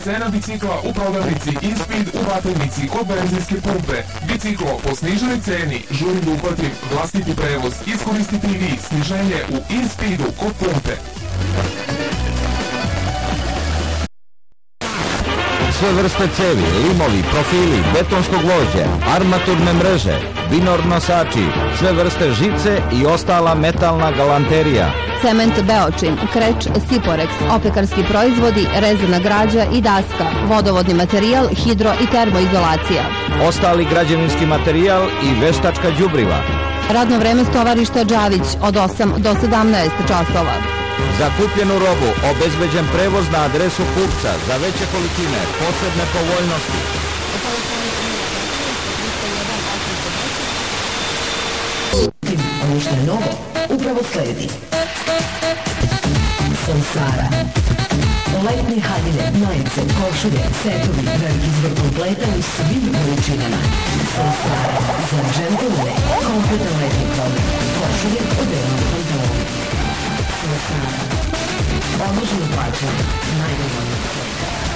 Cena bicikla u prodavnici InSpeed u Batajnici kod benzinske pumpe. Biciklo po sniženoj ceni, žurim da uplatim vlastiti prevoz. Iskoristite i vi sniženje u InSpeedu kod pumpe. Sve vrste cevi, limovi, profili, betonskog gvožđa, armaturne mreže, vinor nosači, sve vrste žice i ostala metalna galanterija. Cement Beočin, Kreč, Siporex, opekarski proizvodi, rezana građa i daska, vodovodni materijal, hidro i termoizolacija. Ostali građevinski materijal i veštačka đubriva. Radno vreme stovarišta Đavić od 8 do 17 časova. Za kupljenu robu obezbeđen prevoz na adresu kupca, za veće količine, posebne povoljnosti. Ono što je novo, upravo sledi. Samsara. Letnje haljine, majice, košulje, setovi, veliki izbor kompleta u svim količinama. Samsara. Za džentlmene, kompletan letnji program. Košulje, odelani pantaloni. Samsara. Odloženo plaćanje, najbolji sledi.